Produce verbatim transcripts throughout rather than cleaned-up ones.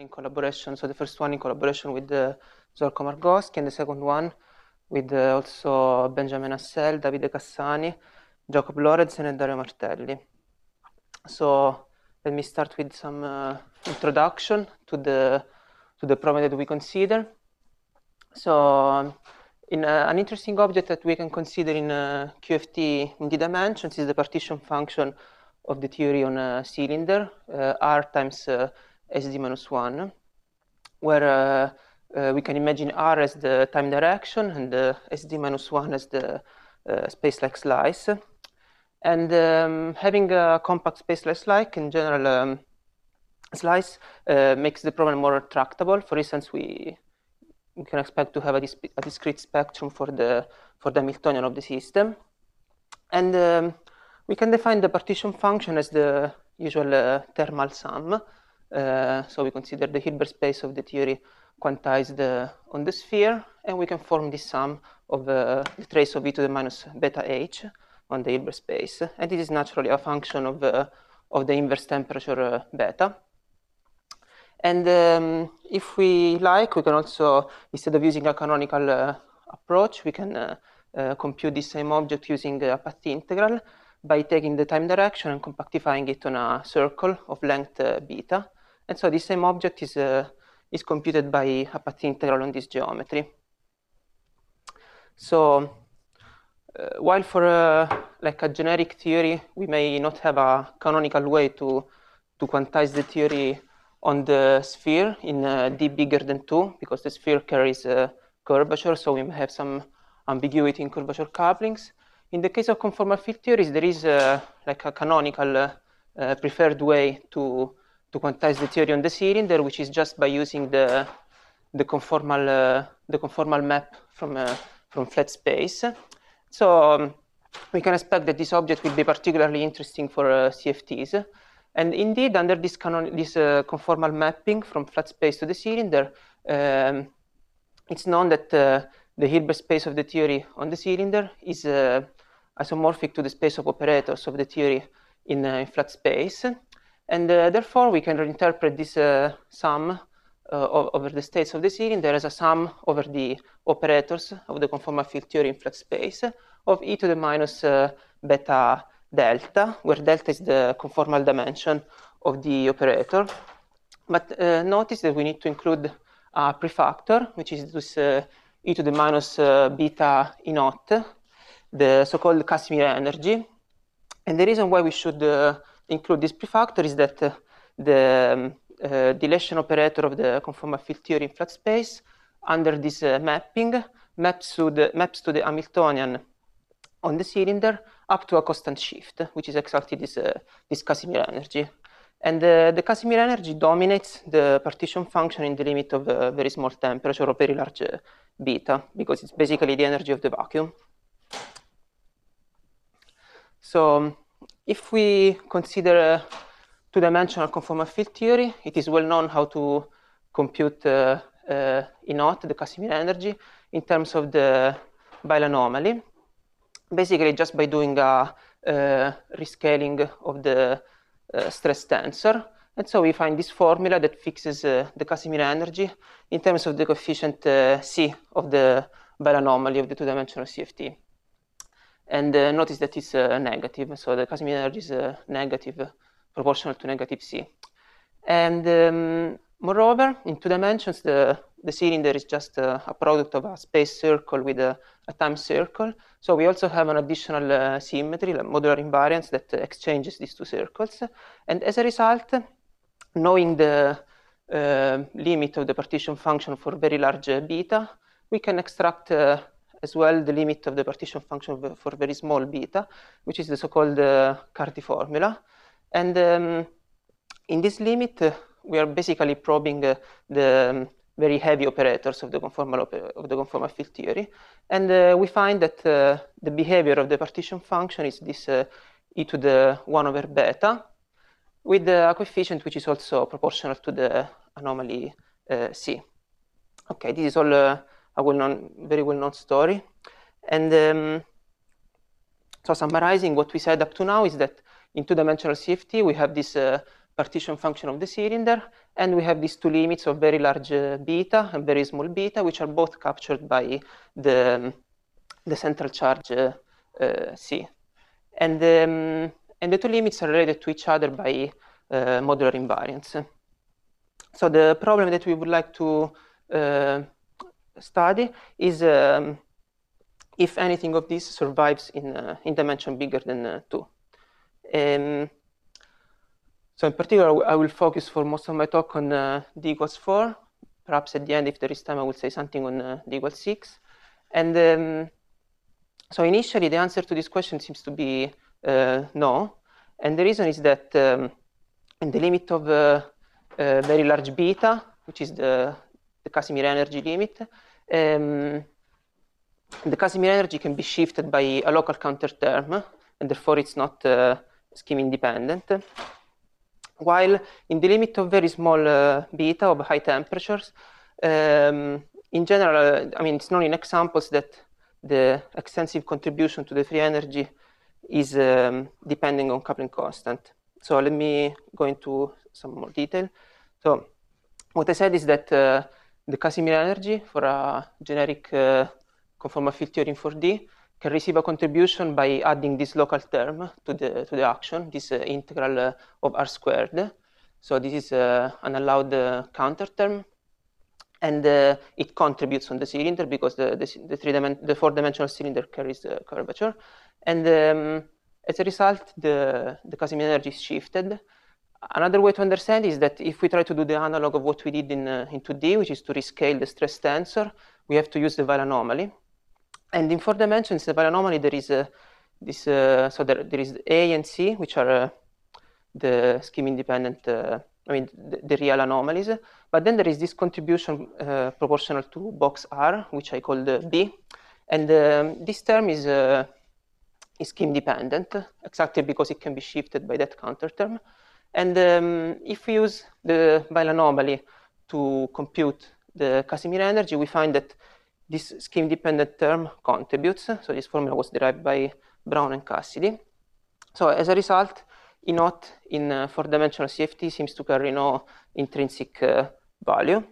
collaboration. So the first one in collaboration with uh, Zorko Margoschi, and the second one with uh, also Benjamin Assel, Davide Cassani, Jacob Lorenzen, and Dario Martelli. So let me start with some uh, introduction to the to the problem that we consider. So um, in uh, an interesting object that we can consider in uh, Q F T in D dimensions is the partition function of the theory on a cylinder, uh, R times uh, S D minus one, where uh, uh, we can imagine R as the time direction and uh, S D minus one as the uh, space-like slice. And um, having a compact space-like slice in general um, slice uh, makes the problem more tractable. For instance, we we can expect to have a, dis a discrete spectrum for the for the Hamiltonian of the system, and um, we can define the partition function as the usual uh, thermal sum. Uh, so we consider the Hilbert space of the theory quantized uh, on the sphere, and we can form this sum of uh, the trace of e to the minus beta h on the Hilbert space, and this is naturally a function of uh, of the inverse temperature uh, beta. And um, if we like, we can also, instead of using a canonical uh, approach, we can uh, uh, compute this same object using a path integral by taking the time direction and compactifying it on a circle of length uh, beta. And so this same object is, uh, is computed by a path integral on this geometry. So uh, while for uh, like a generic theory, we may not have a canonical way to, to quantize the theory on the sphere in uh, d bigger than two, because the sphere carries uh, curvature, so we may have some ambiguity in curvature couplings. In the case of conformal field theories, there is uh, like a canonical uh, uh, preferred way to, to quantize the theory on the cylinder, which is just by using the, the, conformal, uh, the conformal map from, uh, from flat space. So um, we can expect that this object will be particularly interesting for uh, C F Ts. And indeed, under this, canon this uh, conformal mapping from flat space to the cylinder, um, it's known that uh, the Hilbert space of the theory on the cylinder is uh, isomorphic to the space of operators of the theory in, uh, in flat space. And uh, therefore, we can reinterpret this uh, sum uh, over the states of the cylinder as a sum over the operators of the conformal field theory in flat space of e to the minus uh, beta delta, where delta is the conformal dimension of the operator. But uh, notice that we need to include a prefactor, which is this uh, e to the minus uh, beta e naught, the so-called Casimir energy. And the reason why we should uh, include this prefactor is that uh, the um, uh, dilation operator of the conformal field theory in flat space under this uh, mapping maps to, the, maps to the Hamiltonian on the cylinder up to a constant shift, which is exactly this, uh, this Casimir energy. And uh, the Casimir energy dominates the partition function in the limit of a very small temperature or very large uh, beta, because it's basically the energy of the vacuum. So if we consider uh, two-dimensional conformal field theory, it is well known how to compute uh, uh, E naught, the Casimir energy, in terms of the Weyl anomaly. Basically, just by doing a uh, rescaling of the uh, stress tensor. And so we find this formula that fixes uh, the Casimir energy in terms of the coefficient uh, C of the Weyl anomaly of the two-dimensional C F T. And uh, notice that it's uh, negative, so the Casimir energy is uh, negative, uh, proportional to negative C. And um, moreover, in two dimensions, the, the cylinder is just uh, a product of a space circle with a, a time circle. So we also have an additional uh, symmetry, like modular invariance, that uh, exchanges these two circles. And as a result, knowing the uh, limit of the partition function for very large uh, beta, we can extract uh, as well the limit of the partition function for very small beta, which is the so-called uh, Carty formula. And um, in this limit, uh, we are basically probing uh, the um, very heavy operators of the conformal of the conformal field theory, and uh, we find that uh, the behavior of the partition function is this uh, e to the one over beta, with a coefficient which is also proportional to the anomaly uh, C. Okay, this is all uh, a well-known, very well-known story, and um, so summarizing what we said up to now is that in two-dimensional C F T we have this uh, partition function of the cylinder, and we have these two limits of very large uh, beta and very small beta, which are both captured by the, um, the central charge uh, uh, C. And, um, and the two limits are related to each other by uh, modular invariance. So the problem that we would like to uh, study is um, if anything of this survives in, uh, in dimension bigger than uh, two. Um, so in particular, I will focus for most of my talk on uh, d equals four. Perhaps at the end, if there is time, I will say something on uh, d equals six. And um, so initially, the answer to this question seems to be uh, no. And the reason is that um, in the limit of uh, uh, very large beta, which is the, the Casimir energy limit, um, the Casimir energy can be shifted by a local counter term, and therefore it's not uh, scheme independent. While in the limit of very small uh, beta of high temperatures, um, in general, uh, I mean, it's known in examples that the extensive contribution to the free energy is um, depending on coupling constant. So let me go into some more detail. So what I said is that uh, the Casimir energy for a generic uh, conformal field theory in four D can receive a contribution by adding this local term to the to the action, this uh, integral uh, of r squared. So this is uh, an allowed uh, counter term, and uh, it contributes on the cylinder because the the, the three the four-dimensional cylinder carries the curvature, and um, as a result, the the Casimir energy is shifted. Another way to understand is that if we try to do the analog of what we did in uh, in two D, which is to rescale the stress tensor, we have to use the Weyl anomaly. And in four dimensions, the Weyl anomaly, there is a, this, uh, so there, there is A and C, which are uh, the scheme independent, uh, I mean, the, the real anomalies. But then there is this contribution uh, proportional to box R, which I call the B. And um, this term is, uh, is scheme dependent, exactly because it can be shifted by that counter term. And um, if we use the Weyl anomaly to compute the Casimir energy, we find that this scheme-dependent term contributes. So this formula was derived by Brown and Cassidy. So as a result, E naught in uh, four-dimensional C F T seems to carry no intrinsic uh, value.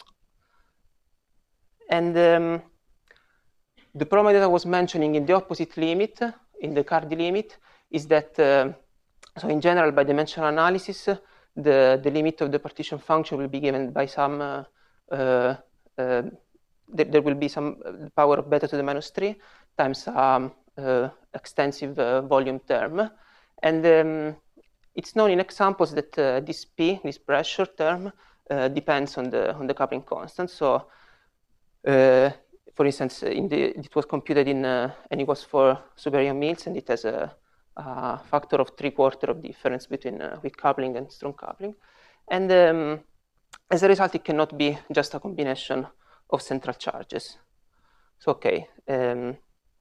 And um, the problem that I was mentioning in the opposite limit, in the Cardy limit, is that, uh, so in general, by dimensional analysis, the, the limit of the partition function will be given by some uh, uh, uh, there will be some power of beta to the minus three times um, uh, extensive uh, volume term. And um, it's known in examples that uh, this P, this pressure term, uh, depends on the, on the coupling constant. So, uh, for instance, in the, it was computed in uh, N equals four Super-Yang-Mills, and it has a, a factor of three quarter of difference between uh, weak coupling and strong coupling. And um, as a result, it cannot be just a combination of central charges. So, okay. Um,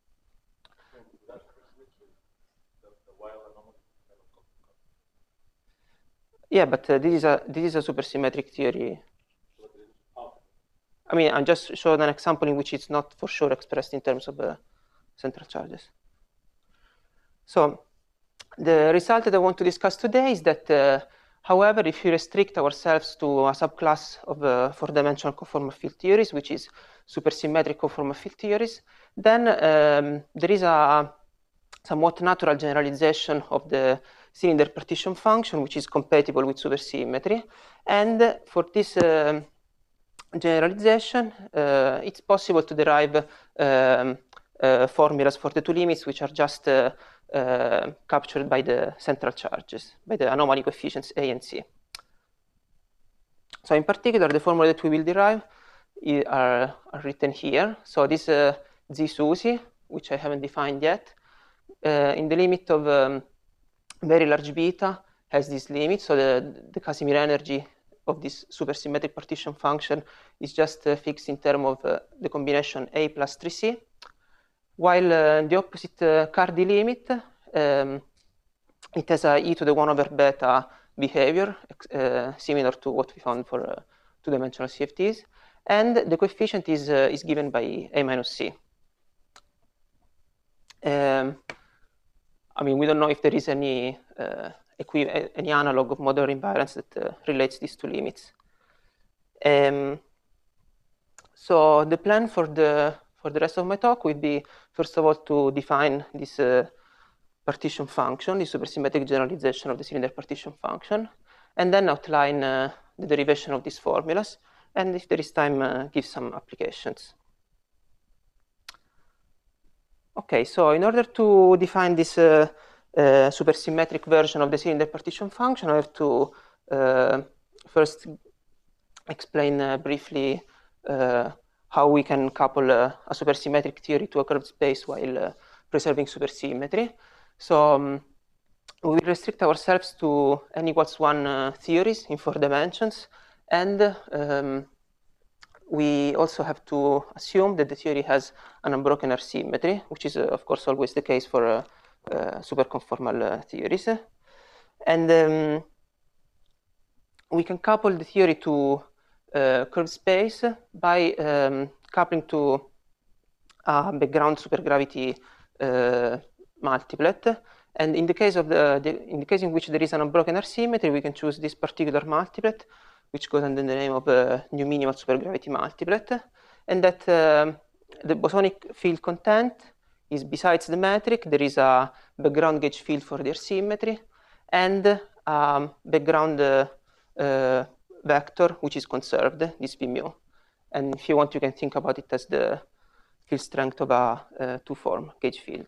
yeah, but uh, this is a this is a supersymmetric theory. I mean, I just showed an example in which it's not for sure expressed in terms of uh, central charges. So, the result that I want to discuss today is that, uh, however, if we restrict ourselves to a subclass of uh, four-dimensional conformal field theories, which is supersymmetric conformal field theories, then um, there is a somewhat natural generalization of the cylinder partition function, which is compatible with supersymmetry. And for this uh, generalization, uh, it's possible to derive um, uh, formulas for the two limits, which are just uh, Uh, captured by the central charges, by the anomaly coefficients A and C. So in particular, the formula that we will derive are, are written here. So this uh, Z SUSY, which I haven't defined yet, uh, in the limit of um, very large beta has this limit. So the, the Casimir energy of this supersymmetric partition function is just uh, fixed in terms of uh, the combination A plus three C. While uh, the opposite uh, Cardy limit, um, it has a e to the one over beta behavior, uh, similar to what we found for uh, two-dimensional C F Ts, and the coefficient is uh, is given by A minus C. Um, I mean, we don't know if there is any uh, any analog of modular invariance that uh, relates these two limits. Um, so the plan for the for the rest of my talk will be, first of all, to define this uh, partition function, the supersymmetric generalization of the cylinder partition function, and then outline uh, the derivation of these formulas, and if there is time, uh, give some applications. Okay, so in order to define this uh, uh, supersymmetric version of the cylinder partition function, I have to uh, first explain uh, briefly uh, how we can couple uh, a supersymmetric theory to a curved space while uh, preserving supersymmetry. So um, we will restrict ourselves to n equals one uh, theories in four dimensions, and um, we also have to assume that the theory has an unbroken R symmetry, which is, uh, of course, always the case for uh, uh, superconformal uh, theories. And um, we can couple the theory to uh, curved space by um, coupling to a background supergravity uh, multiplet. And in the case of the, the in the case in which there is an unbroken R symmetry, we can choose this particular multiplet, which goes under the name of a new minimal supergravity multiplet, and that um, the bosonic field content is besides the metric. There is a background gauge field for the R symmetry, and um, background uh, uh, vector which is conserved, this V mu. And if you want, you can think about it as the field strength of a uh, two-form gauge field.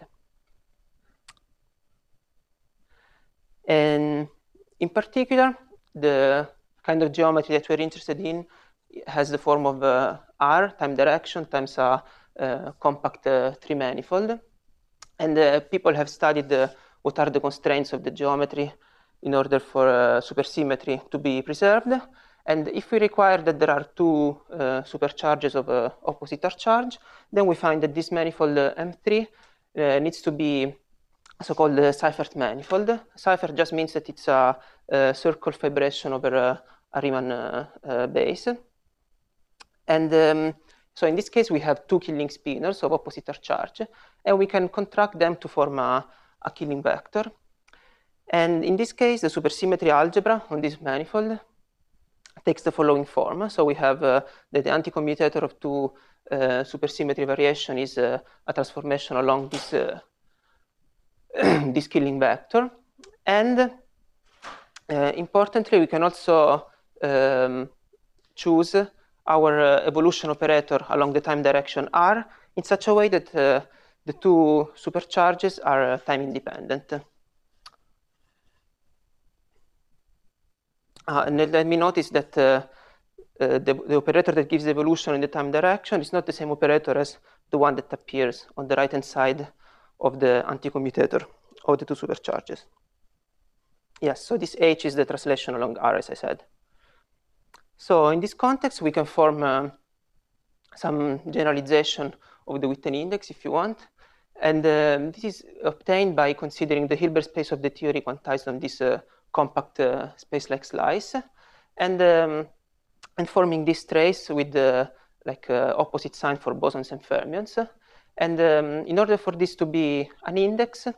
And in particular, the kind of geometry that we're interested in has the form of uh, R, time direction, times a uh, compact uh, three-manifold. And uh, people have studied uh, what are the constraints of the geometry in order for uh, supersymmetry to be preserved. And if we require that there are two uh, supercharges of uh, opposite R charge, then we find that this manifold uh, M three uh, needs to be so-called uh, Seifert manifold. Seifert just means that it's a, a circle fibration over a, a Riemann uh, uh, base. And um, so in this case, we have two killing spinors of opposite R charge, and we can contract them to form a, a killing vector. And in this case, the supersymmetry algebra on this manifold takes the following form. So we have uh, that the anticommutator of two uh, supersymmetry variation is uh, a transformation along this uh, this killing vector. And uh, importantly, we can also um, choose our uh, evolution operator along the time direction R in such a way that uh, the two supercharges are uh, time independent. Uh, and let me notice that uh, uh, the, the operator that gives the evolution in the time direction is not the same operator as the one that appears on the right-hand side of the anticommutator of the two supercharges. Yes, so this H is the translation along R, as I said. So in this context, we can form uh, some generalization of the Witten index, if you want. And uh, this is obtained by considering the Hilbert space of the theory quantized on this uh, compact uh, space-like slice, and um, and forming this trace with the like uh, opposite sign for bosons and fermions. And um, in order for this to be an index,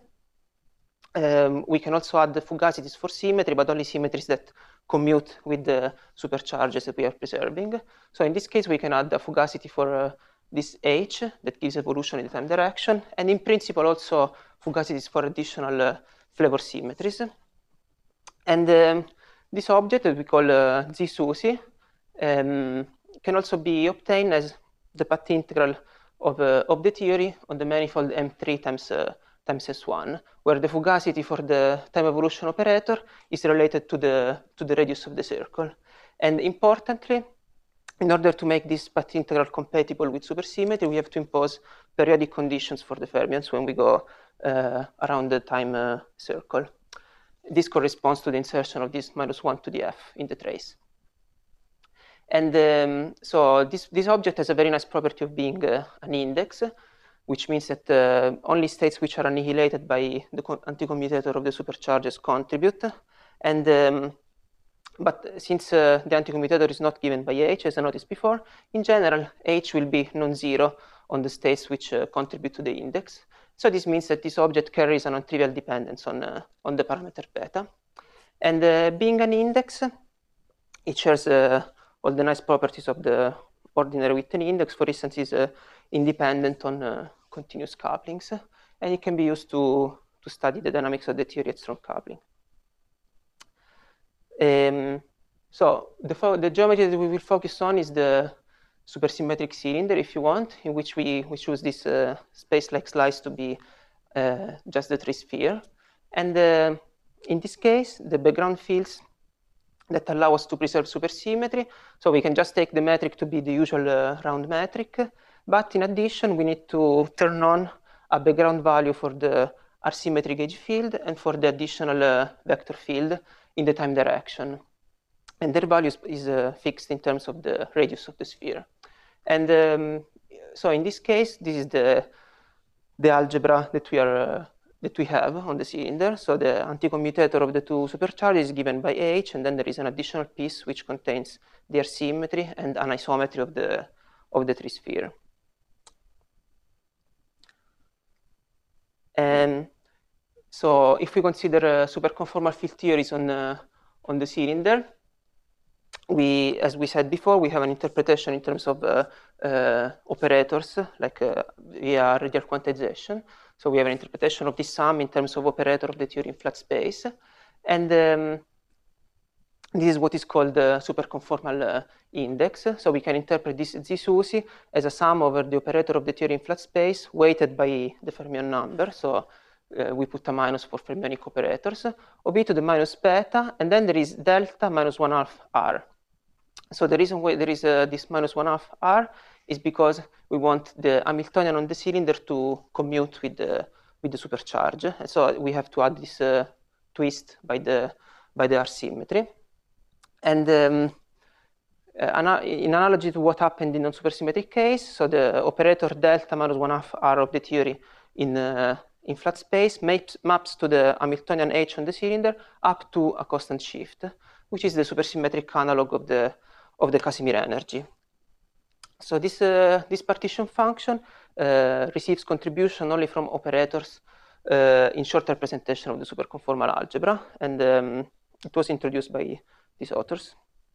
um, we can also add the fugacities for symmetry, but only symmetries that commute with the supercharges that we are preserving. So in this case, we can add a fugacity for uh, this H that gives evolution in the time direction, and in principle also fugacities for additional uh, flavor symmetries. And um, this object that we call uh, Z-SUSY um, can also be obtained as the path integral of, uh, of the theory on the manifold M three times, uh, times S one, where the fugacity for the time evolution operator is related to the, to the radius of the circle. And importantly, in order to make this path integral compatible with supersymmetry, we have to impose periodic conditions for the fermions when we go uh, around the time uh, circle. This corresponds to the insertion of this minus one to the F in the trace. And um, so this, this object has a very nice property of being uh, an index, which means that uh, only states which are annihilated by the anticommutator of the supercharges contribute. And um, but since uh, the anticommutator is not given by H, as I noticed before, in general, H will be non-zero on the states which uh, contribute to the index. So this means that this object carries a non-trivial dependence on, uh, on the parameter beta. And uh, being an index, it shares uh, all the nice properties of the ordinary Witten index. For instance, is uh, independent on uh, continuous couplings, and it can be used to, to study the dynamics of the theory at strong coupling. Um, so the, the geometry that we will focus on is the supersymmetric cylinder, if you want, in which we, we choose this uh, space-like slice to be uh, just the three sphere. And uh, in this case, the background fields that allow us to preserve supersymmetry. So we can just take the metric to be the usual uh, round metric. But in addition, we need to turn on a background value for the R-symmetry gauge field and for the additional uh, vector field in the time direction. And their value is uh, fixed in terms of the radius of the sphere. And um, so in this case, this is the, the algebra that we, are, uh, that we have on the cylinder. So the anticommutator of the two supercharges is given by H, and then there is an additional piece which contains their symmetry and an isometry of the, of the three sphere. And so if we consider uh, superconformal field theories on, uh, on the cylinder, we, as we said before, we have an interpretation in terms of uh, uh, operators, like uh, via radial quantization. So we have an interpretation of this sum in terms of operator of the theory in flat space. And um, this is what is called the superconformal uh, index. So we can interpret this Z-SUSY as a sum over the operator of the theory in flat space weighted by the fermion number. So uh, we put a minus for fermionic operators, of e to the minus beta, and then there is delta minus one half r. So the reason why there is uh, this minus one half r is because we want the Hamiltonian on the cylinder to commute with the, with the supercharge. And so we have to add this uh, twist by the, by the R-symmetry. And um, uh, in analogy to what happened in non-supersymmetric case, so the operator delta minus one half r of the theory in, uh, in flat space maps, maps to the Hamiltonian H on the cylinder up to a constant shift, which is the supersymmetric analog of the, of the Casimir energy. So this, uh, this partition function uh, receives contribution only from operators uh, in short representation of the superconformal algebra, and um, it was introduced by these authors.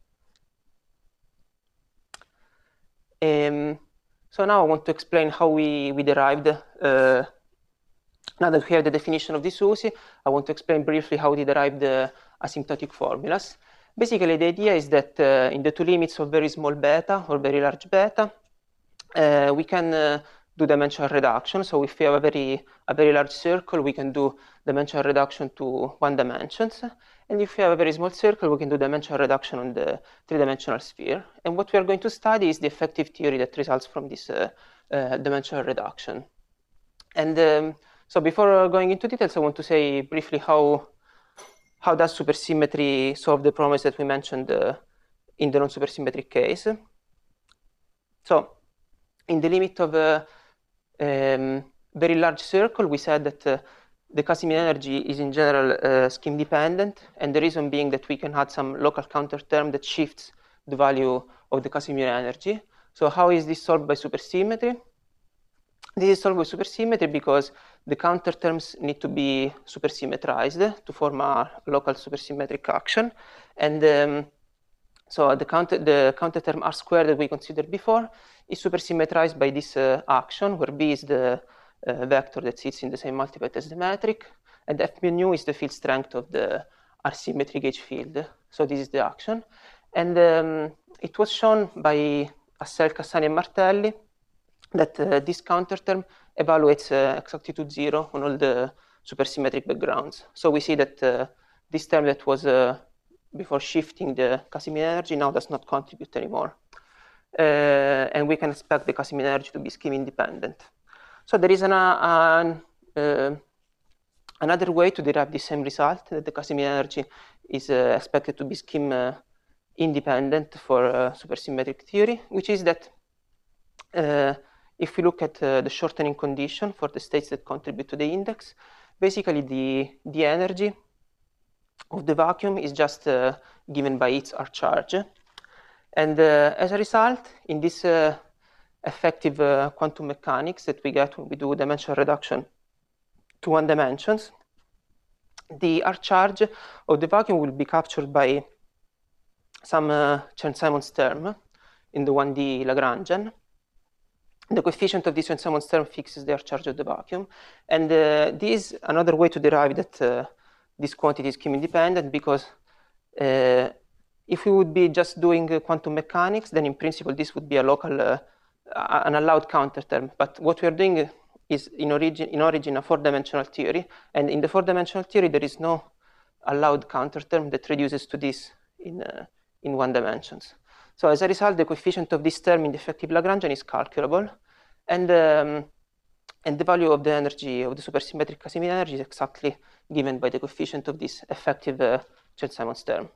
Um, so now I want to explain how we, we derived, uh, now that we have the definition of this Z-SUSY, I want to explain briefly how we derived the asymptotic formulas. Basically, the idea is that uh, in the two limits of very small beta or very large beta, uh, we can uh, do dimensional reduction. So if we have a very, a very large circle, we can do dimensional reduction to one dimensions. And if we have a very small circle, we can do dimensional reduction on the three-dimensional sphere. And what we are going to study is the effective theory that results from this uh, uh, dimensional reduction. And um, so before going into details, I want to say briefly how How does supersymmetry solve the problems that we mentioned uh, in the non-supersymmetric case? So, in the limit of a um, very large circle, we said that uh, the Casimir energy is in general uh, scheme dependent, and the reason being that we can add some local counter term that shifts the value of the Casimir energy. So how is this solved by supersymmetry? This is solved by supersymmetry because the counter terms need to be supersymmetrized to form a local supersymmetric action. And um, so the counter, the counter term R squared that we considered before is supersymmetrized by this uh, action, where B is the uh, vector that sits in the same multiplet as the metric, and F mu nu is the field strength of the R symmetry gauge field. So this is the action. And um, it was shown by Assel, Cassani, and Martelli that uh, this counter term evaluates uh, exactitude zero on all the supersymmetric backgrounds. So we see that uh, this term that was uh, before shifting the Casimir energy now does not contribute anymore. Uh, and we can expect the Casimir energy to be scheme independent. So there is an, uh, an, uh, another way to derive the same result, that the Casimir energy is uh, expected to be scheme uh, independent for uh, supersymmetric theory, which is that uh, if we look at uh, the shortening condition for the states that contribute to the index, basically the, the energy of the vacuum is just uh, given by its R charge. And uh, as a result, in this uh, effective uh, quantum mechanics that we get when we do dimensional reduction to one dimensions, the R charge of the vacuum will be captured by some uh, Chern-Simons term in the one D Lagrangian. The coefficient of this Chern-Simons term fixes the R charge of the vacuum. And uh, this is another way to derive that uh, this quantity is Kim independent, because uh, if we would be just doing uh, quantum mechanics, then in principle this would be a local, uh, an allowed counter term. But what we are doing is in origin, in origin a four-dimensional theory. And in the four-dimensional theory, there is no allowed counter term that reduces to this in, uh, in one dimensions. So as a result, the coefficient of this term in the effective Lagrangian is calculable. And, um, and the value of the energy, of the supersymmetric Casimir energy, is exactly given by the coefficient of this effective uh, Chern-Simons term.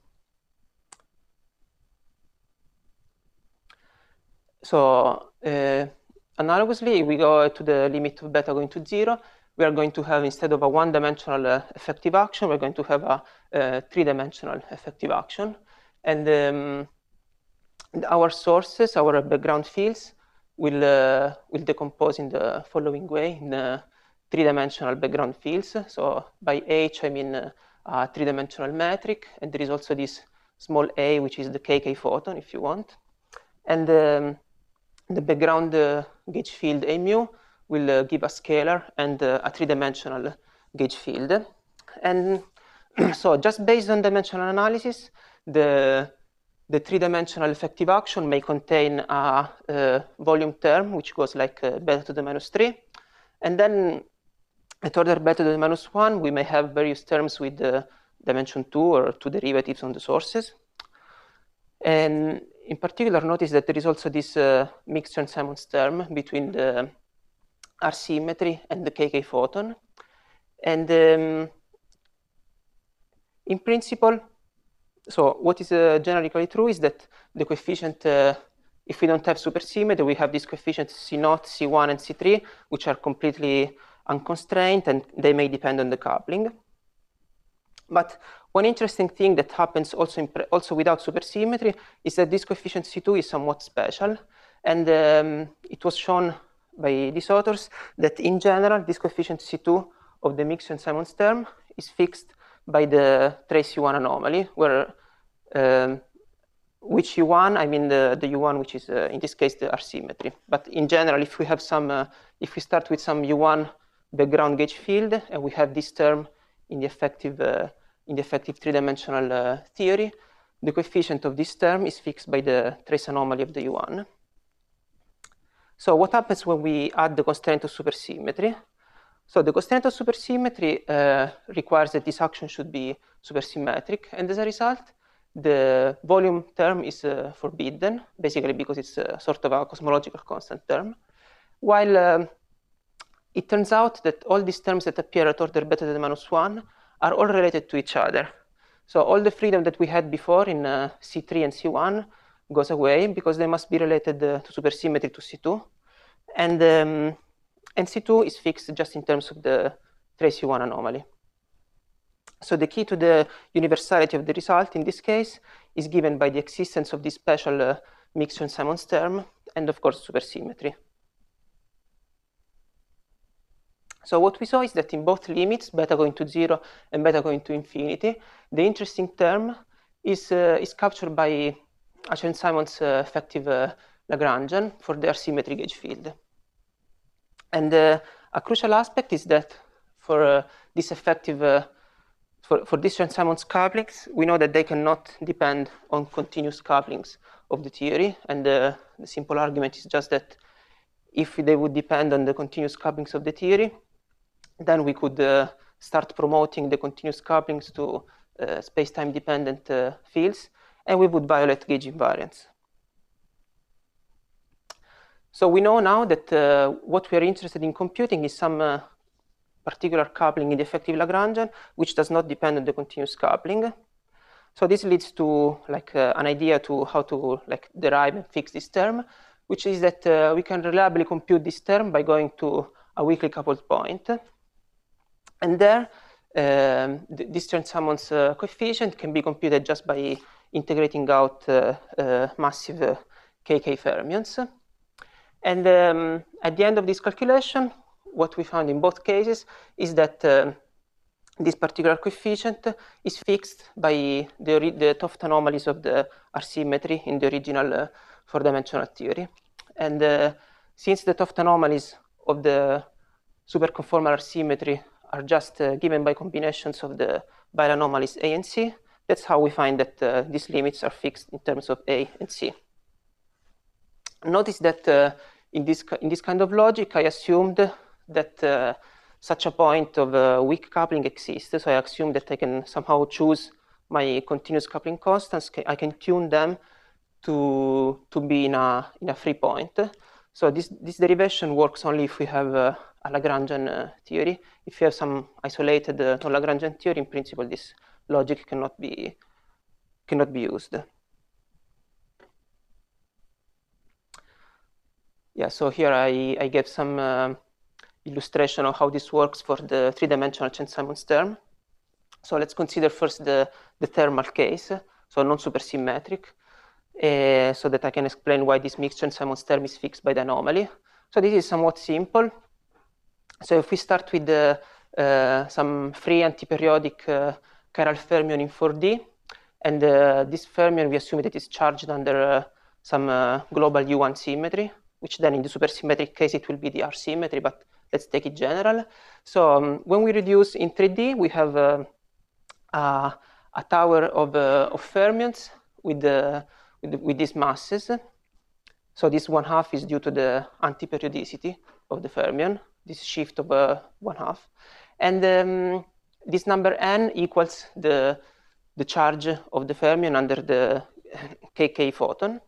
So uh, analogously, we go to the limit of beta going to zero. We are going to have, instead of a one-dimensional uh, effective action, we're going to have a uh, three-dimensional effective action. And um, our sources, our background fields, will, uh, will decompose in the following way, in uh, three-dimensional background fields. So by H, I mean uh, a three-dimensional metric. And there is also this small a, which is the K K photon, if you want. And um, the background uh, gauge field A mu will uh, give a scalar and uh, a three-dimensional gauge field. And so just based on dimensional analysis, the, the three-dimensional effective action may contain a, a volume term, which goes like uh, beta to the minus three. And then at order beta to the minus one, we may have various terms with uh, dimension two or two derivatives on the sources. And in particular, notice that there is also this uh, mixed Chern-Simons term between the R symmetry and the K K photon. And um, in principle, so what is uh, generally true is that the coefficient, uh, if we don't have supersymmetry, we have these coefficients C zero, C one, and C three, which are completely unconstrained, and they may depend on the coupling. But one interesting thing that happens also, in also without supersymmetry is that this coefficient C two is somewhat special. And um, it was shown by these authors that in general, this coefficient C two of the mixed Chern-Simons term is fixed by the trace U one anomaly, where um, which U one, I mean the, the U one, which is uh, in this case the R symmetry. But in general, if we have some, uh, if we start with some U one background gauge field, and we have this term in the effective uh, in the effective three-dimensional uh, theory, the coefficient of this term is fixed by the trace anomaly of the U one. So what happens when we add the constraint of supersymmetry? So the constraint of supersymmetry uh, requires that this action should be supersymmetric, and as a result, the volume term is uh, forbidden, basically because it's a sort of a cosmological constant term, while um, it turns out that all these terms that appear at order beta to the minus one are all related to each other. So all the freedom that we had before in uh, C three and C one goes away because they must be related uh, to supersymmetry to C two. And, um, and C two is fixed just in terms of the trace U one anomaly. So the key to the universality of the result in this case is given by the existence of this special uh, mixed Chern-Simons term and, of course, supersymmetry. So what we saw is that in both limits, beta going to zero and beta going to infinity, the interesting term is, uh, is captured by a Chern-Simons uh, effective uh, Lagrangian for the R symmetry gauge field. And uh, a crucial aspect is that for uh, this effective, uh, for, for these Chern-Simons couplings, we know that they cannot depend on continuous couplings of the theory. And uh, the simple argument is just that if they would depend on the continuous couplings of the theory, then we could uh, start promoting the continuous couplings to uh, space-time dependent uh, fields, and we would violate gauge invariance. So we know now that uh, what we are interested in computing is some uh, particular coupling in the effective Lagrangian, which does not depend on the continuous coupling. So this leads to like uh, an idea to how to like derive and fix this term, which is that uh, we can reliably compute this term by going to a weakly coupled point. And there, um, th this Chern-Simons uh, coefficient can be computed just by integrating out uh, uh, massive uh, K K fermions. And um, at the end of this calculation, what we found in both cases is that uh, this particular coefficient is fixed by the, the Toft anomalies of the R symmetry in the original uh, four-dimensional theory. And uh, since the Toft anomalies of the superconformal R symmetry are just uh, given by combinations of the Weyl anomalies A and C, that's how we find that uh, these limits are fixed in terms of A and C. Notice that uh, in, this, in this kind of logic, I assumed that uh, such a point of uh, weak coupling exists. So I assume that I can somehow choose my continuous coupling constants. I can tune them to, to be in a, in a free point. So this, this derivation works only if we have uh, a Lagrangian uh, theory. If you have some isolated uh, non-Lagrangian theory, in principle, this logic cannot be, cannot be used. Yeah, so here I, I gave some uh, illustration of how this works for the three-dimensional Chern-Simons term. So let's consider first the, the thermal case, so non-supersymmetric, uh, so that I can explain why this mixed Chern-Simons term is fixed by the anomaly. So this is somewhat simple. So if we start with the, uh, some free antiperiodic uh, chiral fermion in four D, and uh, this fermion we assume that it is charged under uh, some uh, global U one symmetry, which then in the supersymmetric case it will be the R symmetry, but let's take it general. So um, when we reduce in three D, we have uh, uh, a tower of, uh, of fermions with, the, with, the, with these masses. So this one half is due to the antiperiodicity of the fermion, this shift of uh, one half. And um, this number n equals the, the charge of the fermion under the K K photon,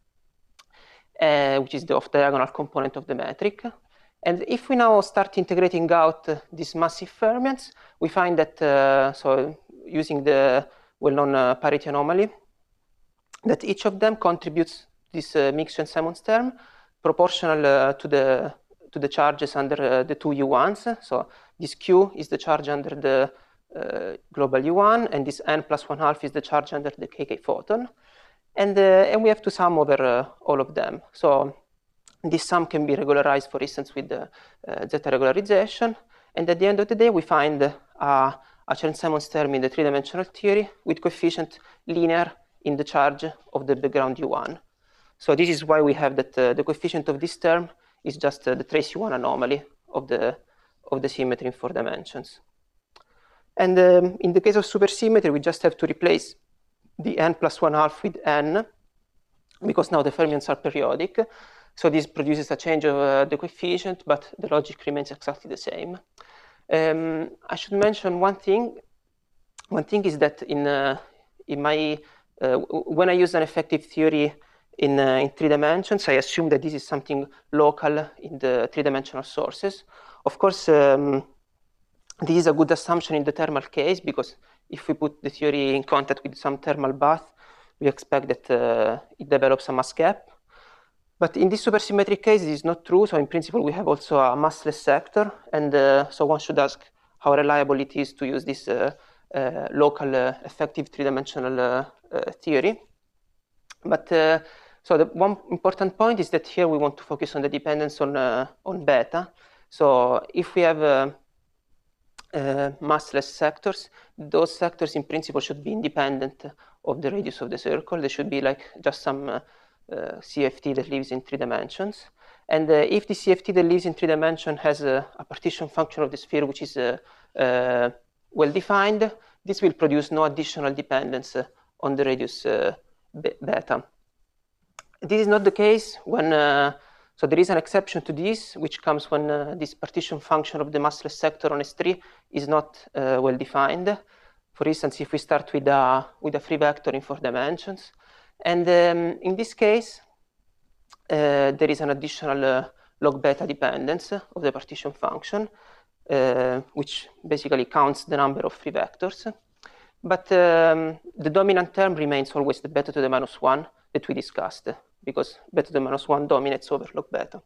uh, which is the off-diagonal component of the metric. And if we now start integrating out uh, these massive fermions, we find that, uh, so using the well-known uh, parity anomaly, that each of them contributes this uh, mixed Chern-Simons term proportional uh, to the to the charges under uh, the two U ones. So this Q is the charge under the uh, global U one, and this n plus one half is the charge under the K K photon. And, uh, and we have to sum over uh, all of them. So this sum can be regularized, for instance, with the uh, zeta regularization. And at the end of the day, we find uh, a Chern-Simons term in the three-dimensional theory with coefficient linear in the charge of the background U one. So this is why we have that uh, the coefficient of this term is just uh, the trace U one anomaly of the, of the symmetry in four dimensions. And um, in the case of supersymmetry, we just have to replace the n plus one half with n, because now the fermions are periodic. So this produces a change of uh, the coefficient, but the logic remains exactly the same. Um, I should mention one thing. One thing is that in, uh, in my, uh, when I use an effective theory in, uh, in three dimensions, I assume that this is something local in the three-dimensional sources. Of course, um, this is a good assumption in the thermal case, because if we put the theory in contact with some thermal bath, we expect that uh, it develops a mass gap. But in this supersymmetric case, this is not true. So in principle, we have also a massless sector. And uh, so one should ask how reliable it is to use this uh, uh, local uh, effective three-dimensional uh, uh, theory. But uh, so the one important point is that here we want to focus on the dependence on, uh, on beta. So if we have uh, uh, massless sectors, those sectors in principle should be independent of the radius of the circle. They should be like just some uh, uh, C F T that lives in three dimensions. And uh, if the C F T that lives in three dimensions has a, a partition function of the sphere which is uh, uh, well defined, this will produce no additional dependence uh, on the radius uh, beta. This is not the case when, uh, so there is an exception to this, which comes when uh, this partition function of the massless sector on S three is not uh, well defined. For instance, if we start with a, with a free vector in four dimensions. And um, in this case, uh, there is an additional uh, log beta dependence of the partition function, uh, which basically counts the number of free vectors. But um, the dominant term remains always the beta to the minus one that we discussed, because beta to the minus one dominates over log beta.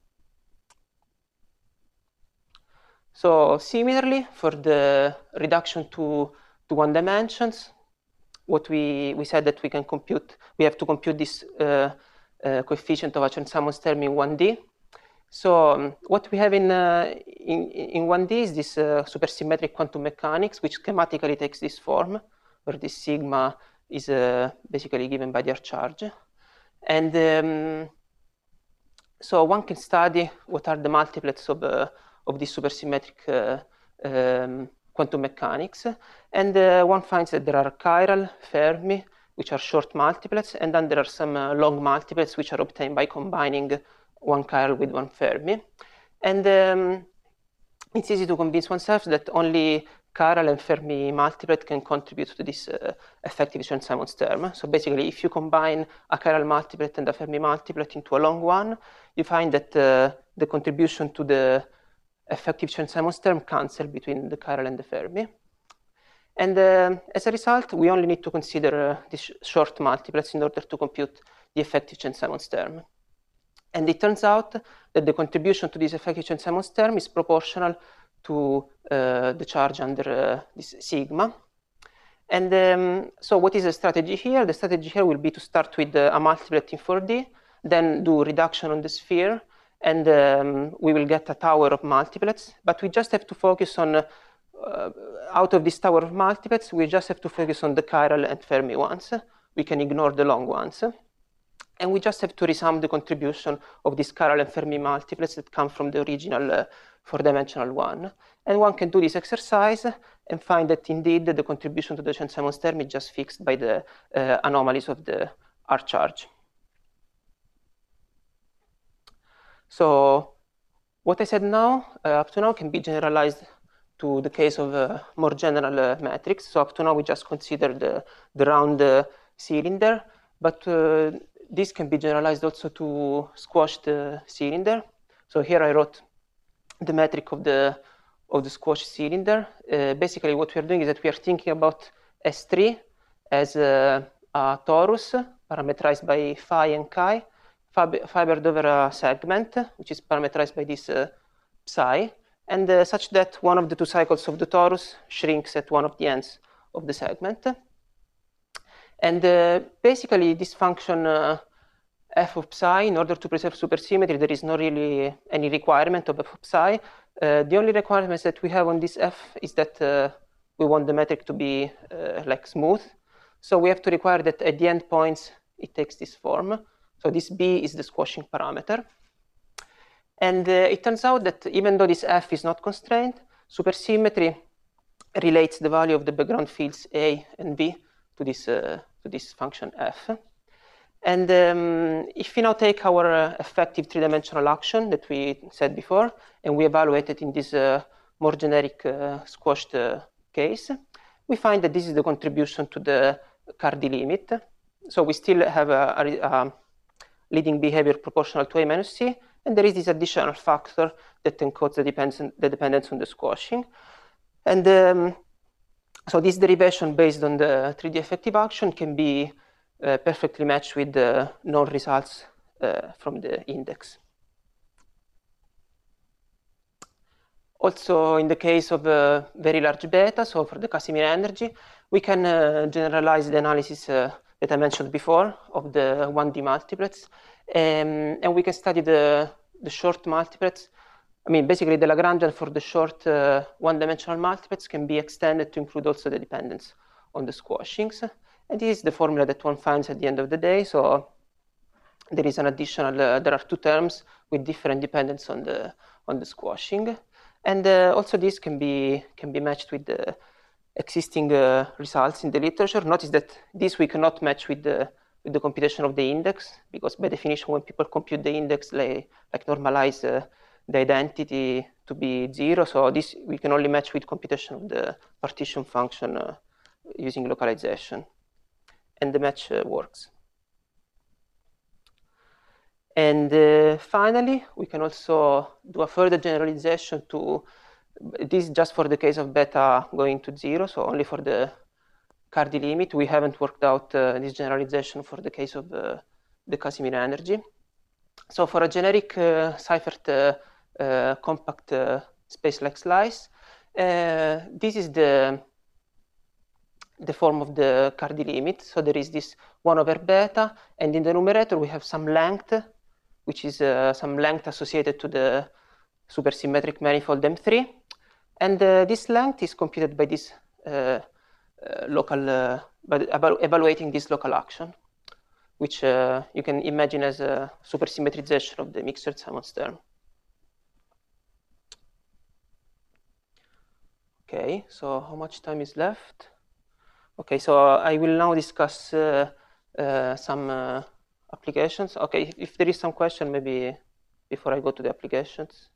So similarly, for the reduction to, to one dimensions, what we, we said that we can compute, we have to compute this uh, uh, coefficient of a Chern-Simons term in one D. So um, what we have in, uh, in, in one D is this uh, supersymmetric quantum mechanics, which schematically takes this form, where this sigma is uh, basically given by their charge. And um, so one can study what are the multiplets of, uh, of this supersymmetric uh, um, quantum mechanics. And uh, one finds that there are chiral, Fermi, which are short multiplets, and then there are some uh, long multiplets which are obtained by combining one chiral with one Fermi. And um, it's easy to convince oneself that only chiral and Fermi multiplet can contribute to this uh, effective Chern-Simons term. So basically, if you combine a chiral multiplet and a Fermi multiplet into a long one, you find that uh, the contribution to the effective Chern-Simons term cancel between the chiral and the Fermi. And uh, as a result, we only need to consider uh, these sh short multiplets in order to compute the effective Chern-Simons term. And it turns out that the contribution to this effective Chern-Simons term is proportional to uh, the charge under uh, this sigma. And um, so what is the strategy here? The strategy here will be to start with uh, a multiplet in four D, then do reduction on the sphere, and um, we will get a tower of multiplets. But we just have to focus on, uh, uh, out of this tower of multiplets, we just have to focus on the chiral and Fermi ones. We can ignore the long ones. And we just have to resum the contribution of these chiral and Fermi multiplets that come from the original uh, four-dimensional one. And one can do this exercise and find that indeed the contribution to the Chern-Simons term is just fixed by the uh, anomalies of the R charge. So what I said now, uh, up to now, can be generalized to the case of a more general uh, matrix. So up to now, we just considered the, the round uh, cylinder, but uh, this can be generalized also to squashed uh, cylinder. So here I wrote the metric of the of the squashed cylinder. Uh, basically, what we are doing is that we are thinking about S three as a, a torus parameterized by phi and chi, fibered over a segment, which is parameterized by this uh, psi, and uh, such that one of the two cycles of the torus shrinks at one of the ends of the segment. And uh, basically, this function uh, f of psi, in order to preserve supersymmetry, there is not really any requirement of f of psi. Uh, the only requirements that we have on this f is that uh, we want the metric to be uh, like smooth. So we have to require that at the end points, it takes this form. So this b is the squashing parameter. And uh, it turns out that even though this f is not constrained, supersymmetry relates the value of the background fields a and b to this, uh, to this function f. And um, if we now take our uh, effective three-dimensional action that we said before, and we evaluate it in this uh, more generic uh, squashed uh, case, we find that this is the contribution to the Cardy limit. So we still have a, a, a leading behavior proportional to a minus c, and there is this additional factor that encodes the dependence, the dependence on the squashing. And um, so this derivation based on the three D effective action can be uh, perfectly matched with the known results uh, from the index. Also, in the case of a very large beta, so for the Casimir energy, we can uh, generalize the analysis uh, that I mentioned before of the one D multiplets. Um, and we can study the, the short multiplets. I mean, basically, the Lagrangian for the short uh, one-dimensional multiplets can be extended to include also the dependence on the squashings. And this is the formula that one finds at the end of the day. So there is an additional, uh, there are two terms with different dependence on the, on the squashing. And uh, also this can be, can be matched with the existing uh, results in the literature. Notice that this we cannot match with the, with the computation of the index, because by definition, when people compute the index, they like normalize uh, the identity to be zero. So this we can only match with computation of the partition function uh, using localization. And the match uh, works. And uh, finally, we can also do a further generalization to, this just for the case of beta going to zero, so only for the Cardy limit. We haven't worked out uh, this generalization for the case of uh, the Casimir energy. So for a generic uh, Seifert uh, uh, compact uh, space-like slice, uh, this is the the form of the Cardy limit. So there is this one over beta, and in the numerator we have some length which is uh, some length associated to the supersymmetric manifold M three. And uh, this length is computed by this uh, uh, local, uh, by evaluating this local action, which uh, you can imagine as a supersymmetrization of the Mixer-Simons term. Okay, so how much time is left? Okay, so I will now discuss uh, uh, some uh, applications. Okay, if, if there is some question, maybe before I go to the applications.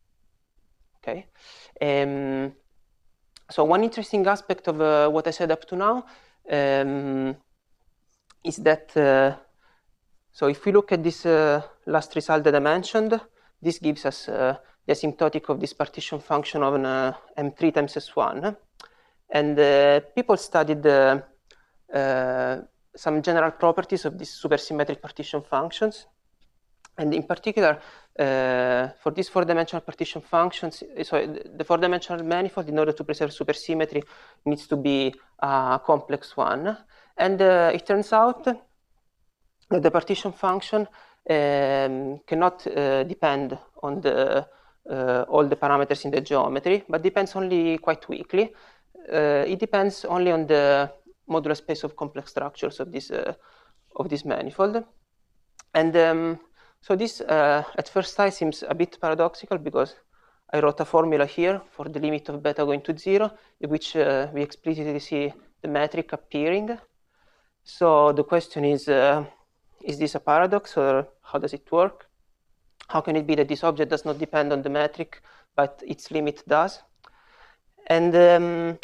Okay. Um, so one interesting aspect of uh, what I said up to now um, is that, uh, so if we look at this uh, last result that I mentioned, this gives us uh, the asymptotic of this partition function of an uh, M three times S one. And uh, people studied uh, uh, some general properties of these supersymmetric partition functions. And in particular, uh, for these four-dimensional partition functions, so the four-dimensional manifold, in order to preserve supersymmetry, needs to be a complex one. And uh, it turns out that the partition function um, cannot uh, depend on the, uh, all the parameters in the geometry, but depends only quite weakly. Uh, it depends only on the modular space of complex structures of this, uh, of this manifold. And um, so this, uh, at first sight, seems a bit paradoxical because I wrote a formula here for the limit of beta going to zero, in which uh, we explicitly see the metric appearing. So the question is, uh, is this a paradox, or how does it work? How can it be that this object does not depend on the metric, but its limit does? And um,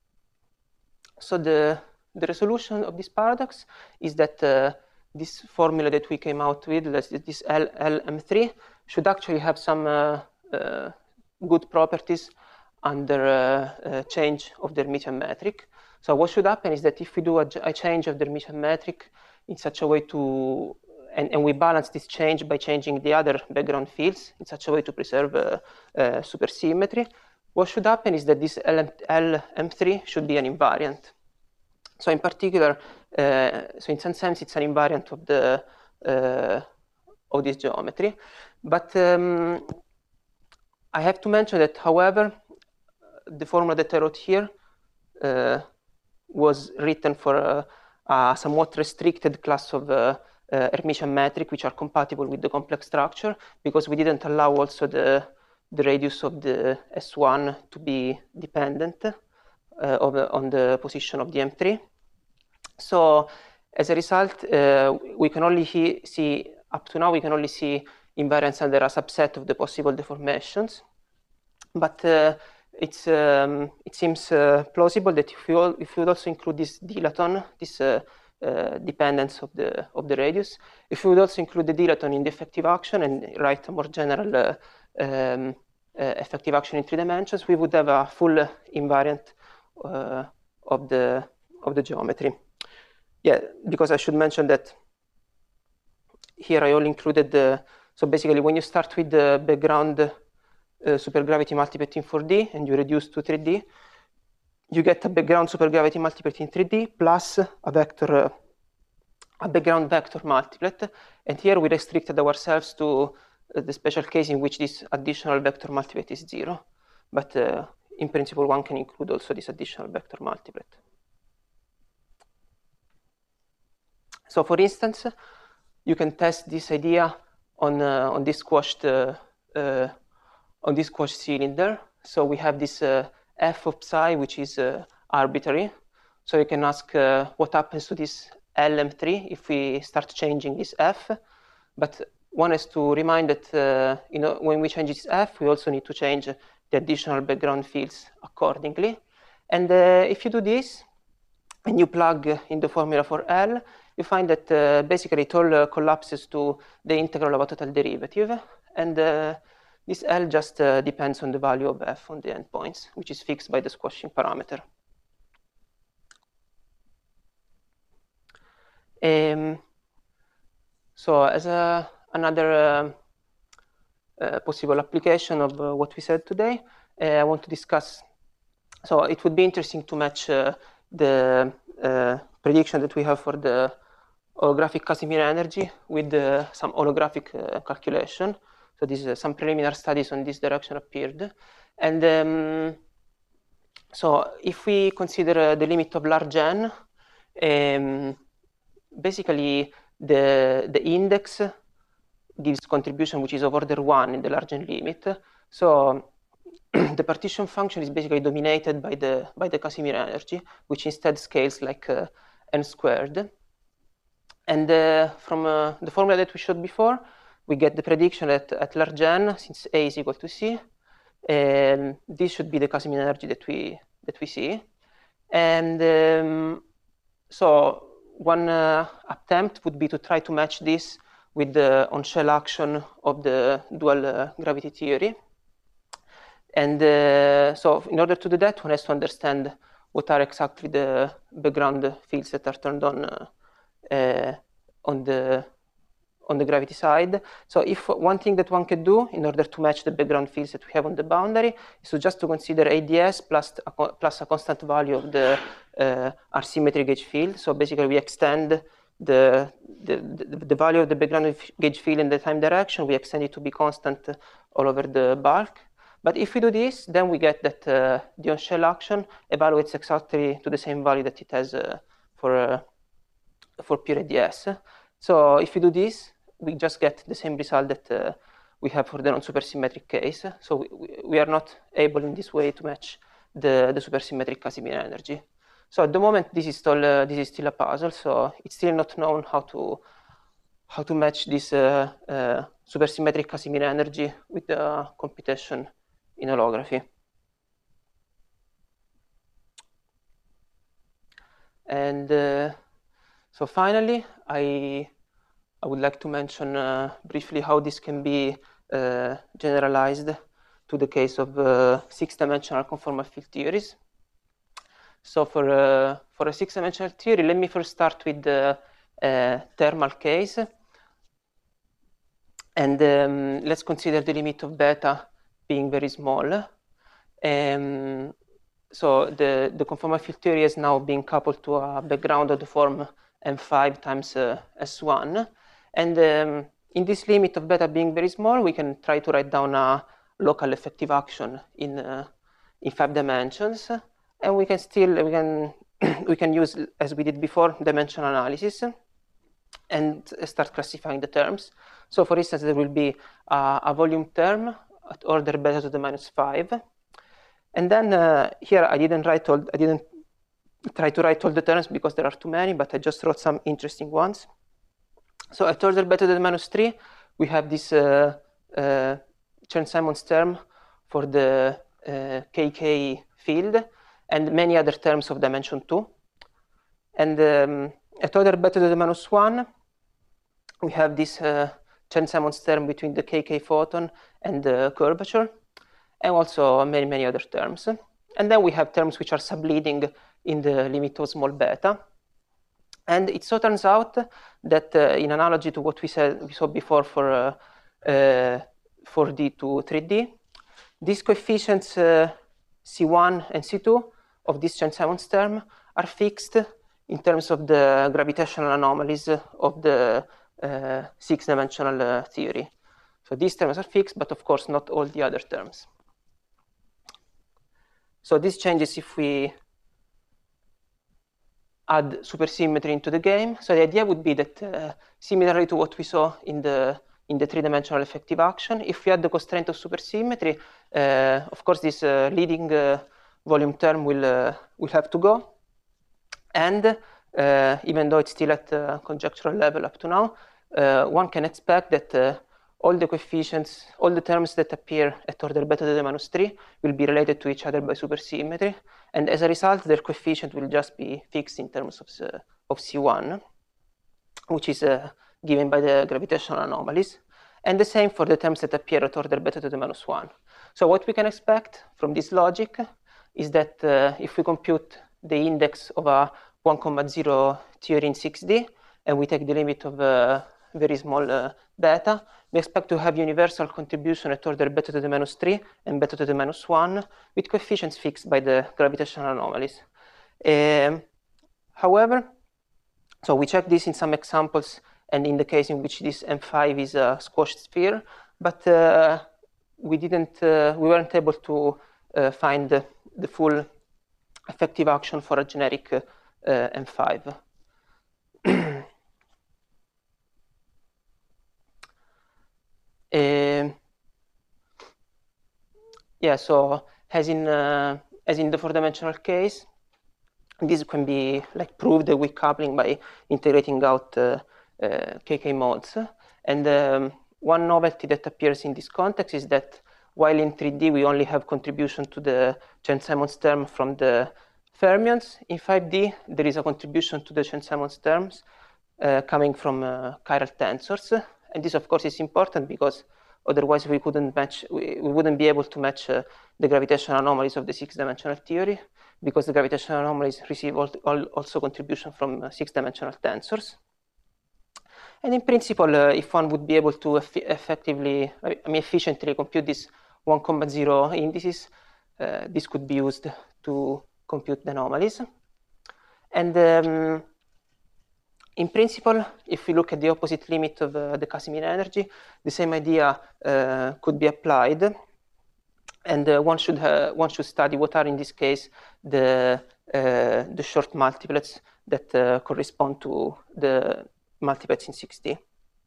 so the, the resolution of this paradox is that uh, this formula that we came out with, this L M three, should actually have some uh, uh, good properties under uh, uh, change of the Hermitian metric. So what should happen is that if we do a, a change of the Hermitian metric in such a way to, and, and we balance this change by changing the other background fields in such a way to preserve uh, uh, supersymmetry, what should happen is that this L M three should be an invariant. So in particular, uh, so in some sense, it's an invariant of the uh, of this geometry. But um, I have to mention that, however, the formula that I wrote here uh, was written for a, a somewhat restricted class of uh, uh, Hermitian metric, which are compatible with the complex structure, because we didn't allow also the the radius of the S one to be dependent uh, of, uh, on the position of the M three. So as a result, uh, we can only he see, up to now, we can only see invariants under a subset of the possible deformations. But uh, it's, um, it seems uh, plausible that if we, all, if we would also include this dilaton, this uh, uh, dependence of the, of the radius, if we would also include the dilaton in the effective action and write a more general uh, um, uh, effective action in three dimensions, we would have a full invariant uh, of, the, of the geometry. Yeah, because I should mention that here I only included the, so basically when you start with the background uh, supergravity multiplied in four D and you reduce to three D, you get a background supergravity multiplied in three D plus a vector, uh, a background vector multiplet. And here we restricted ourselves to uh, the special case in which this additional vector multiplet is zero. But uh, in principle, one can include also this additional vector multiplet. So for instance, you can test this idea on, uh, on this squashed uh, uh, on this squashed cylinder. So we have this uh, f of psi, which is uh, arbitrary. So you can ask uh, what happens to this L M three if we start changing this f. But one has to remind that uh, you know, when we change this f, we also need to change the additional background fields accordingly. And uh, if you do this, and you plug in the formula for L, you find that uh, basically it all uh, collapses to the integral of a total derivative. And uh, this L just uh, depends on the value of f on the endpoints, which is fixed by the squashing parameter. Um, so as a, another uh, uh, possible application of uh, what we said today, uh, I want to discuss, so it would be interesting to match uh, the uh, prediction that we have for the holographic Casimir energy with uh, some holographic uh, calculation. So this, uh, some preliminary studies on this direction appeared. And um, so if we consider uh, the limit of large n, um, basically the, the index gives contribution which is of order one in the large n limit. So the partition function is basically dominated by the by the Casimir energy, which instead scales like uh, n squared. And uh, from uh, the formula that we showed before, we get the prediction that at large n, since A is equal to C, um, this should be the Casimir energy that we that we see. And um, so one uh, attempt would be to try to match this with the on-shell action of the dual uh, gravity theory. And uh, so in order to do that, one has to understand what are exactly the background fields that are turned on uh, uh, on the on the gravity side. So if one thing that one can do in order to match the background fields that we have on the boundary is to just to consider A D S plus a, plus a constant value of the uh, R symmetry gauge field. So basically we extend the, the, the, the value of the background gauge field in the time direction, we extend it to be constant all over the bulk. But if we do this, then we get that uh, the on-shell action evaluates exactly to the same value that it has uh, for, uh, for pure A D S. So if we do this, we just get the same result that uh, we have for the non-supersymmetric case. So we, we are not able in this way to match the, the supersymmetric Casimir energy. So at the moment, this is still uh, this is still a puzzle. So it's still not known how to how to match this uh, uh, supersymmetric Casimir energy with the computation in holography. And uh, so finally, I I would like to mention uh, briefly how this can be uh, generalized to the case of uh, six-dimensional conformal field theories. So for, uh, for a six-dimensional theory, let me first start with the uh, thermal case. And um, let's consider the limit of beta being very small. Um, so the, the conformal field theory is now being coupled to a background of the form M five times uh, S one. And um, in this limit of beta being very small, we can try to write down a local effective action in uh, in five dimensions, and we can still we can we can use, as we did before, dimension analysis and start classifying the terms. So, for instance, there will be uh, a volume term at order beta to the minus five, and then uh, here I didn't write all I didn't try to write all the terms because there are too many, but I just wrote some interesting ones. So at order beta to the minus three, we have this uh, uh, Chern-Simons term for the uh, K K field and many other terms of dimension two. And um, at order beta to the minus one, we have this uh, Chern-Simons term between the K K photon and the curvature, and also many, many other terms. And then we have terms which are subleading in the limit of small beta. And it so turns out that uh, in analogy to what we said we saw before for uh, uh, four D to three D, these coefficients uh, C one and C two of this Chern-Simons term are fixed in terms of the gravitational anomalies of the uh, six-dimensional uh, theory. So these terms are fixed, but of course not all the other terms. So this changes if we add supersymmetry into the game. So the idea would be that uh, similarly to what we saw in the in the three-dimensional effective action, if we add the constraint of supersymmetry, uh, of course this uh, leading uh, volume term will uh, will have to go. And uh, even though it's still at uh, conjectural level up to now, uh, one can expect that uh, all the coefficients, all the terms that appear at order beta to the minus three will be related to each other by supersymmetry. And as a result, their coefficient will just be fixed in terms of, uh, of C one, which is uh, given by the gravitational anomalies. And the same for the terms that appear at order beta to the minus one. So what we can expect from this logic is that uh, if we compute the index of a one comma zero theory in six D, and we take the limit of uh, very small uh, beta, we expect to have universal contribution at order beta to the minus three and beta to the minus one with coefficients fixed by the gravitational anomalies. Um, however, So we checked this in some examples, and in the case in which this M five is a squashed sphere, but uh, we didn't, uh, we weren't able to uh, find the, the full effective action for a generic uh, uh, M five. uh, yeah, so as in uh, as in the four-dimensional case, this can be like proved with coupling by integrating out uh, uh, K K modes. And um, one novelty that appears in this context is that while in three D we only have contribution to the Chern-Simons term from the fermions, in five D there is a contribution to the Chern-Simons terms uh, coming from uh, chiral tensors. And this, of course, is important because otherwise we couldn't match, we, we wouldn't be able to match uh, the gravitational anomalies of the six-dimensional theory, because the gravitational anomalies receive all, all, also contribution from uh, six-dimensional tensors. And in principle, uh, if one would be able to eff effectively, I mean, efficiently compute these one comma zero indices, uh, this could be used to compute the anomalies. And um, in principle, if we look at the opposite limit of uh, the Casimir energy, the same idea uh, could be applied. And uh, one should uh, one should study what are in this case the uh, the short multiplets that uh, correspond to the multiplets in six D.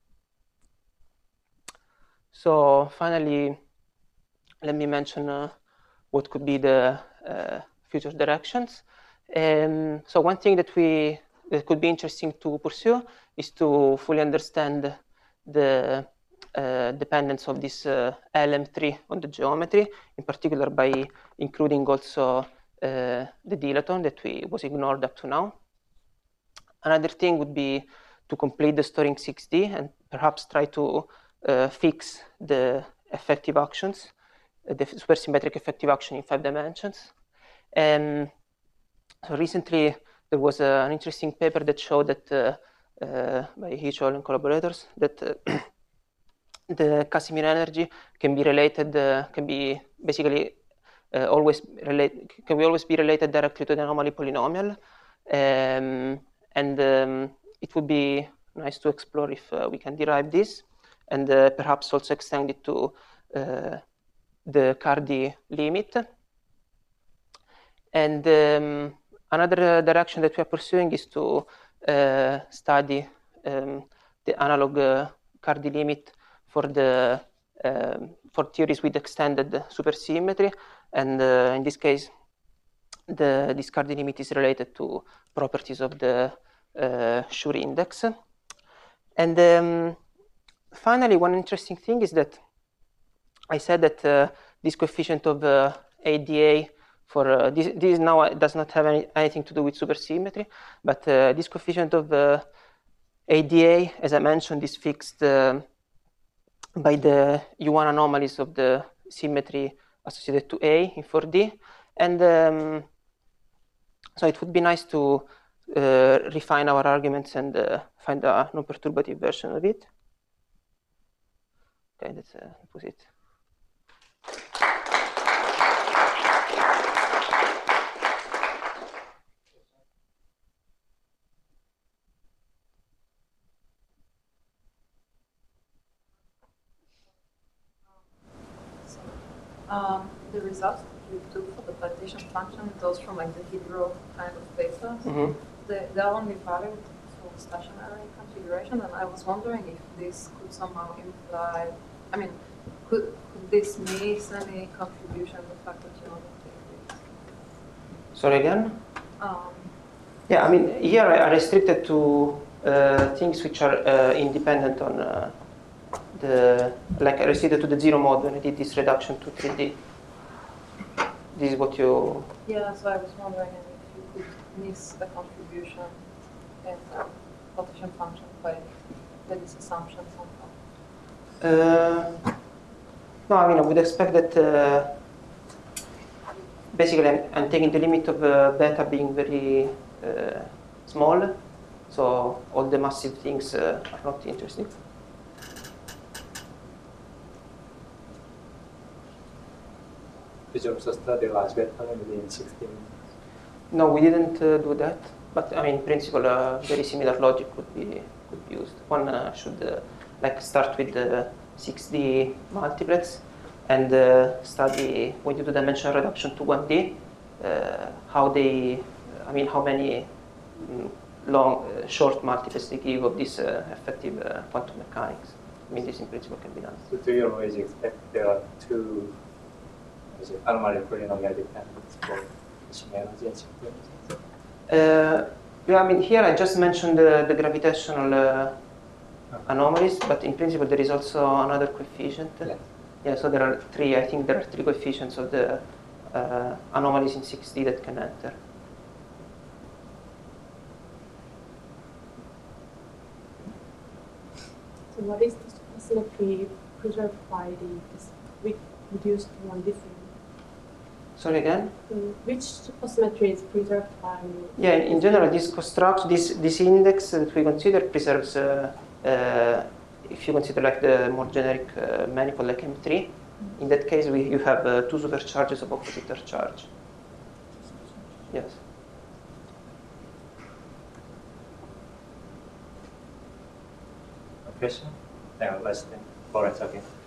So finally, let me mention uh, what could be the uh, future directions. Um, so one thing that we that could be interesting to pursue is to fully understand the uh, dependence of this uh, L M three on the geometry, in particular by including also uh, the dilaton that we was ignored up to now. Another thing would be to complete the story in six D and perhaps try to uh, fix the effective actions, uh, the supersymmetric effective action in five dimensions. And so recently there was uh, an interesting paper that showed that uh, uh, by Hichol and collaborators that uh, the Casimir energy can be related, uh, can be basically uh, always relate, can be always be related directly to the anomaly polynomial, um, and um, it would be nice to explore if uh, we can derive this, and uh, perhaps also extend it to uh, the Cardi limit. And um, another direction that we are pursuing is to uh, study um, the analog uh, Cardi limit for the um, for theories with extended supersymmetry, and uh, in this case, the this Cardi limit is related to properties of the uh, Schur index. And um, finally, one interesting thing is that I said that uh, this coefficient of uh, A D A for uh, this, this now does not have any, anything to do with supersymmetry, but uh, this coefficient of uh, A D A, as I mentioned, is fixed uh, by the U one anomalies of the symmetry associated to A in four D. And um, so it would be nice to uh, refine our arguments and uh, find a non-perturbative version of it. Okay, that's uh, that was it. Um, the results that you took for the partition function, those from like the Hydro kind of papers, mm-hmm. they, they're only valid for stationary configuration, and I was wondering if this could somehow imply, I mean, could, could this miss any contribution to the fact that you only take this? Sorry again? Um, yeah, I mean, here I are restricted to uh, things which are uh, independent on uh, the, like I restricted to the zero mode when I did this reduction to three D. This is what you... Yeah, so I was wondering if you could miss the contribution in the partition function by this assumption somehow. Uh, no, I mean, I would expect that uh, basically I'm, I'm taking the limit of uh, beta being very uh, small, so all the massive things uh, are not interesting. Did you also study large beta within sixteen? No, we didn't uh, do that. but I mean, in principle, uh, very similar logic could be could be used. One uh, should uh, like start with the six D multiplets and uh, study when you do dimensional reduction to one D, uh, how they, I mean, how many mm, long, uh, short multiplets they give of this uh, effective uh, quantum mechanics. I mean, this in principle can be done. So do you always expect there are two is it anomaly polynomial dependence for machine energy and simple energy? Uh, yeah, I mean, here I just mentioned the, the gravitational uh, anomalies, but in principle there is also another coefficient. Yes. Yeah, so there are three, I think there are three coefficients of the uh, anomalies in six D that can enter. So what is the supersymmetry preserved by the this re- reduced to one different? Sorry again? Uh, which supersymmetry is preserved by? Yeah, in, in general, this construct, this this index that we consider preserves. Uh, uh, if you consider like the more generic uh, manifold like M three, in that case, we you have uh, two supercharges of opposite charge. Yes. A question? Yeah, last thing. Lawrence again.